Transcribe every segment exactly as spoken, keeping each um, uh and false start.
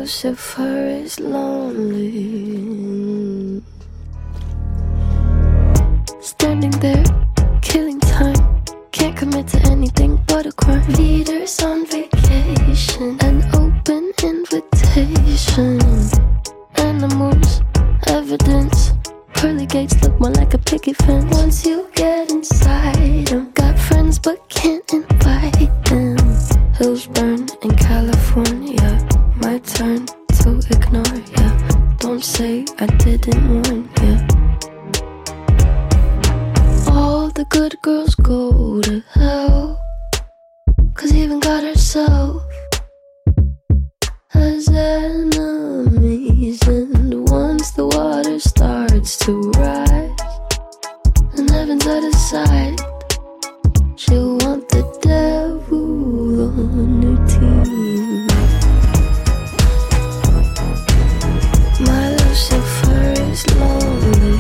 Lucifer is lonely. Standing there, killing time. Can't commit to anything but a crime. Leaders on vacation, an open invitation. Animals, evidence. Pearly gates look more like a picket fence. Once you get inside them, got friends but can't invite them. Hills burn in California. My turn to ignore ya. Don't say I didn't warn ya. All the good girls go to hell, 'cause even God herself has enemies. And once the water starts to rise and heaven's at his side, she'll want the devil on her team. My Lucifer is lonely.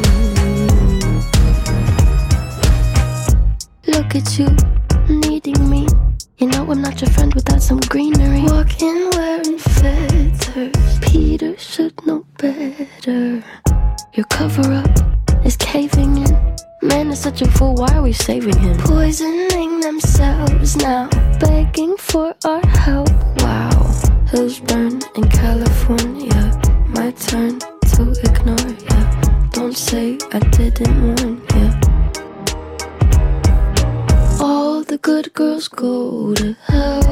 Look at you, needing me. You know I'm not your friend without some greenery. Walking wearing feathers, Peter should know better. Your cover-up is caving in. Man is such a fool, why are we saving him? Poisoning themselves now, begging for our help. Wow, hills burn in California. My turn to ignore ya. Don't say I didn't warn ya. All the good girls go to hell,